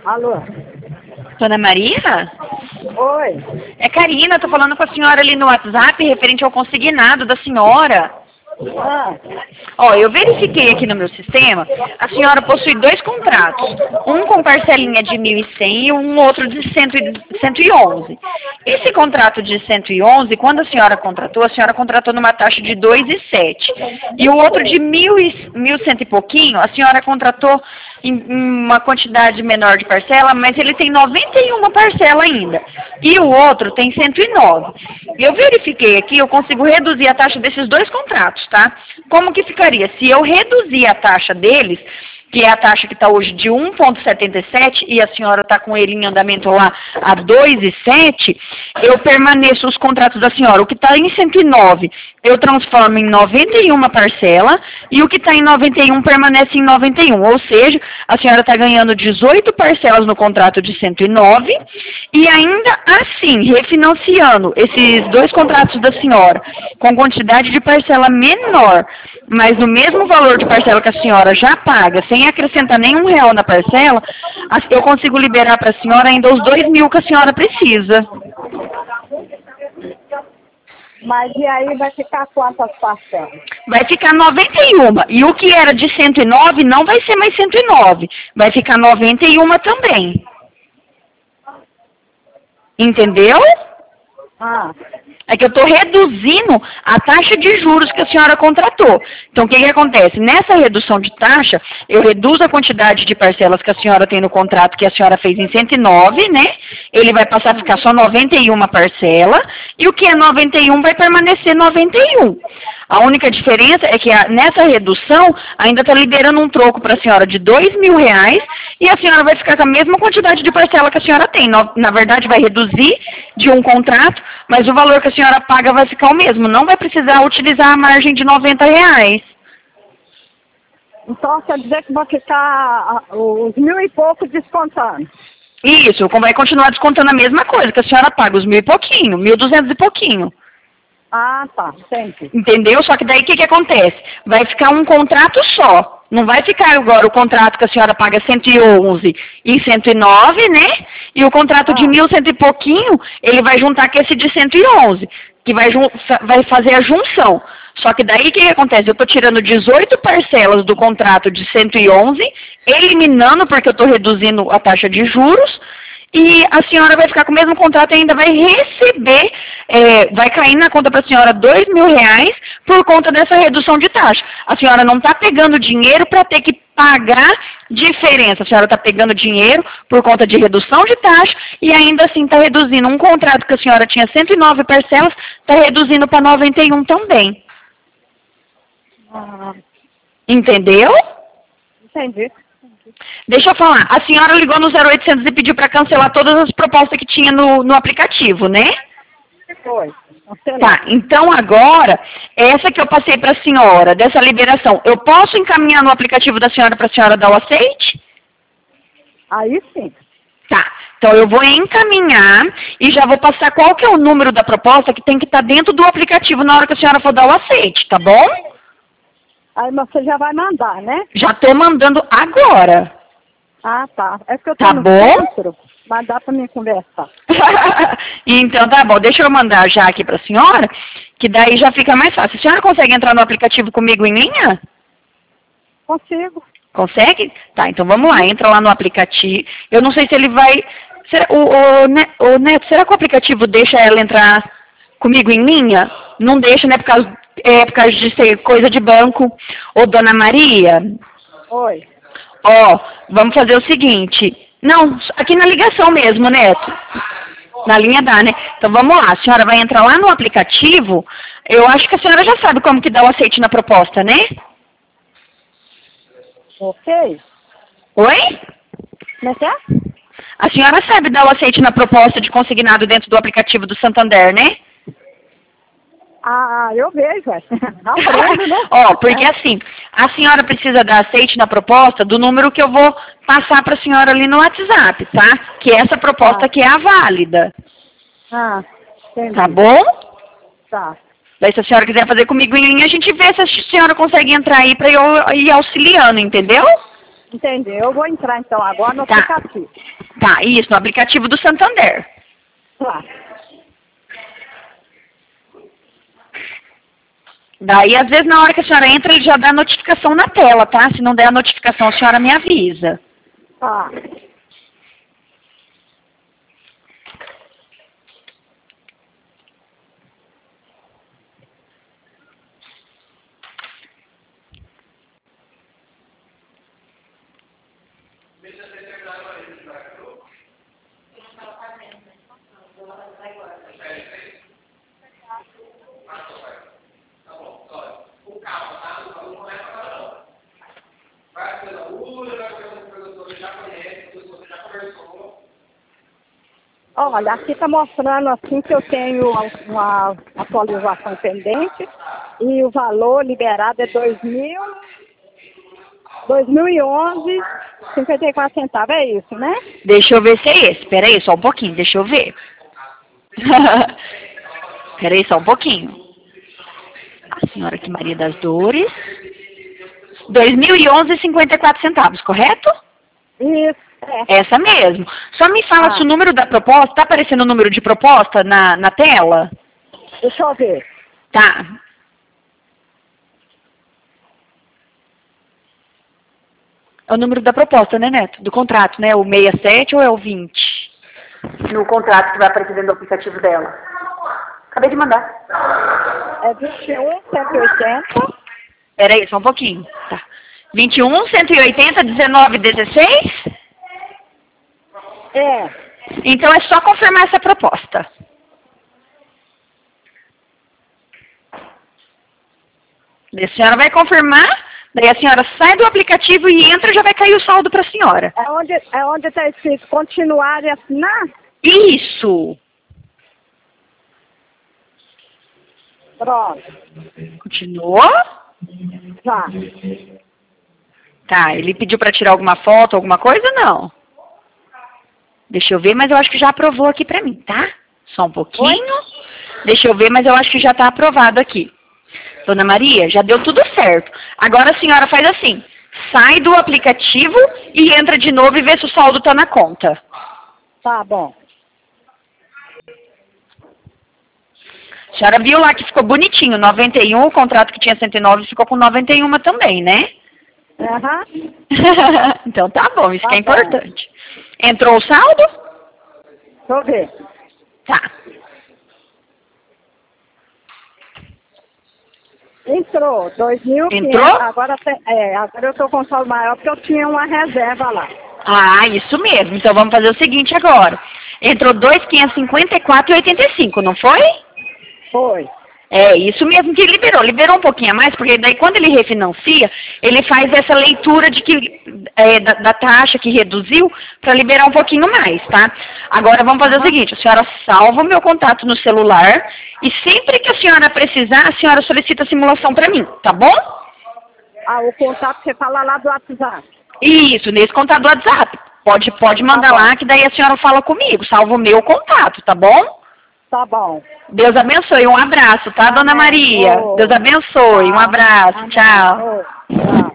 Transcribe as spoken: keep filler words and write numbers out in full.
Alô? Dona Maria? Oi. É Karina, tô falando com a senhora ali no WhatsApp referente ao consignado da senhora. Ah, Ó, eu verifiquei aqui no meu sistema, a senhora possui dois contratos, um com parcelinha de mil e cem e um outro de cento e onze. Esse contrato de cento e onze, quando a senhora contratou, a senhora contratou numa taxa de dois vírgula sete. E o outro de mil e cem e pouquinho, a senhora contratou em uma quantidade menor de parcela, mas ele tem noventa e uma parcela ainda. E o outro tem cento e nove. Eu verifiquei aqui, eu consigo reduzir a taxa desses dois contratos, tá? Como que ficaria? Se eu reduzir a taxa deles, que é a taxa que está hoje de um vírgula setenta e sete e a senhora está com ele em andamento lá a dois vírgula sete, eu permaneço os contratos da senhora. O que está em cento e nove eu transformo em noventa e uma parcela e o que está em noventa e um permanece em noventa e um. Ou seja, a senhora está ganhando dezoito parcelas no contrato de cento e nove e ainda assim, refinanciando esses dois contratos da senhora com quantidade de parcela menor, mas no mesmo valor de parcela que a senhora já paga, sem acrescentar nenhum real na parcela, eu consigo liberar para a senhora ainda os dois mil que a senhora precisa. mas e aí vai ficar quantas parcelas? Vai ficar noventa e um. E o que era de cento e nove não vai ser mais cento e nove. Vai ficar noventa e um também. Entendeu? Ah, É que eu estou reduzindo a taxa de juros que a senhora contratou. Então, o que, que acontece? Nessa redução de taxa, eu reduzo a quantidade de parcelas que a senhora tem no contrato que a senhora fez em cento e nove, né? Ele vai passar a ficar só noventa e uma parcela, e o que é noventa e um vai permanecer noventa e um. A única diferença é que a, nessa redução ainda está liberando um troco para a senhora de dois mil reais e a senhora vai ficar com a mesma quantidade de parcela que a senhora tem. No, na verdade, vai reduzir de um contrato, mas o valor que a senhora paga vai ficar o mesmo. Não vai precisar utilizar a margem de noventa reais. então quer dizer que vai ficar ah, os mil e pouco descontando. Isso, vai continuar descontando a mesma coisa, que a senhora paga os mil e pouquinho, mil e duzentos e pouquinho. Ah, tá, sempre. Entendeu? Só que daí o que, que acontece? Vai ficar um contrato só. Não vai ficar agora o contrato que a senhora paga cento e onze e cento e nove, né? E o contrato de Ah. mil cento e pouquinho, ele vai juntar com esse de cento e onze, que vai, vai fazer a junção. Só que daí o que, que acontece? Eu estou tirando dezoito parcelas do contrato de cento e onze, eliminando porque eu estou reduzindo a taxa de juros, e a senhora vai ficar com o mesmo contrato e ainda vai receber, é, vai cair na conta para a senhora dois mil reais por conta dessa redução de taxa. A senhora não está pegando dinheiro para ter que pagar diferença. A senhora está pegando dinheiro por conta de redução de taxa e ainda assim está reduzindo um contrato que a senhora tinha cento e nove parcelas, está reduzindo para noventa e um também. Ah, Entendeu? entendi. Deixa eu falar, a senhora ligou no zero oitocentos e pediu para cancelar todas as propostas que tinha no, no aplicativo, né? Foi. Tá, então agora, essa que eu passei para a senhora, dessa liberação, eu posso encaminhar no aplicativo da senhora para a senhora dar o aceite? Aí sim. Tá, então eu vou encaminhar e já vou passar qual que é o número da proposta que tem que estar dentro do aplicativo na hora que a senhora for dar o aceite, tá bom? Aí você já vai mandar, né? Já estou mandando agora. Ah, tá. É que eu tô Tá no bom? centro, mas dá pra mim conversar. Então tá bom, deixa eu mandar já aqui para a senhora, que daí já fica mais fácil. A senhora consegue entrar no aplicativo comigo em linha? Consigo. Consegue? Tá, então vamos lá, entra lá no aplicativo. Eu não sei se ele vai... Será, o, o, Ne- o Neto, será que o aplicativo deixa ela entrar comigo em linha? Não deixa, né, por causa, é, por causa de ser coisa de banco. Ô, Dona Maria, Oi. ó, vamos fazer o seguinte. Não, aqui na ligação mesmo, Neto. Na linha dá, né? Então vamos lá, a senhora vai entrar lá no aplicativo. Eu acho que a senhora já sabe como que dá o aceite na proposta, né? Ok. Oi? Como é que é? A senhora sabe dar o aceite na proposta de consignado dentro do aplicativo do Santander, né? Ah, eu vejo, é. Aprendo, né? Ó, porque assim, a senhora precisa dar aceite na proposta do número que eu vou passar para a senhora ali no WhatsApp, tá? Que é essa proposta Tá. aqui é a válida, Ah, entendi. tá bom? Tá. Daí se a senhora quiser fazer comigo em linha, a gente vê se a senhora consegue entrar aí para eu ir auxiliando, entendeu? Entendi. Eu vou entrar então agora no Tá. aplicativo. Tá, isso, no aplicativo do Santander. Tá. Daí, às vezes, na hora que a senhora entra, ele já dá a notificação na tela, tá? Se não der a notificação, a senhora me avisa. Tá. Olha, aqui está mostrando assim que eu tenho uma atualização pendente e o valor liberado é dois mil, dois mil e onze, cinquenta e quatro centavos, é isso, né? Deixa eu ver se é esse. Espera aí, só um pouquinho, deixa eu ver. Espera aí, só um pouquinho. A senhora aqui, Maria das Dores. dois mil e onze, cinquenta e quatro centavos, correto? Isso, é. Essa mesmo. Só me fala Ah. se o número da proposta, tá aparecendo o número de proposta na, na tela? Deixa eu ver. Tá. É o número da proposta, né, Neto? Do contrato, né? O sessenta e sete ou é o vinte? No contrato que vai aparecer dentro do aplicativo dela. Acabei de mandar. É vinte e um, cento e oitenta. Pera aí, só um pouquinho. Tá. vinte e um, cento e oitenta, dezenove, dezesseis? É. Então é só confirmar essa proposta. Daí a senhora vai confirmar, daí a senhora sai do aplicativo e entra e já vai cair o saldo para a senhora. É onde é onde está escrito continuar e assinar? Isso! Pronto. Continuou? Já. Tá, ele pediu para tirar alguma foto, alguma coisa? Não. Deixa eu ver, mas eu acho que já aprovou aqui para mim, tá? Só um pouquinho. Deixa eu ver, mas eu acho que já está aprovado aqui. Dona Maria, já deu tudo certo. Agora a senhora faz assim, sai do aplicativo e entra de novo e vê se o saldo está na conta. Tá bom. A senhora viu lá que ficou bonitinho, noventa e um, o contrato que tinha cento e nove ficou com noventa e um também, né? Aham. Então tá bom, isso Tá que é bom. importante. Entrou o saldo? Deixa eu ver. Tá. Entrou, dois mil e quinhentos. Entrou? Agora, tem- é, agora eu estou com saldo maior porque eu tinha uma reserva lá. Ah, isso mesmo. Então vamos fazer o seguinte agora. Entrou dois mil quinhentos e cinquenta e quatro e oitenta e cinco, não foi? Foi. É isso mesmo que liberou. Liberou um pouquinho a mais, porque daí quando ele refinancia, ele faz essa leitura de que, é, da, da taxa que reduziu para liberar um pouquinho mais, tá? Agora vamos fazer o seguinte, a senhora salva o meu contato no celular e sempre que a senhora precisar, a senhora solicita a simulação para mim, tá bom? Ah, o contato você fala lá do WhatsApp. Isso, nesse contato do WhatsApp. Pode, pode mandar Tá bom. lá que daí a senhora fala comigo, salva o meu contato, tá bom? Tá bom. Deus abençoe, um abraço, tá, Dona Amém. Maria? Ô. Deus abençoe, um Tá. abraço, Amém. tchau. Ô, tchau.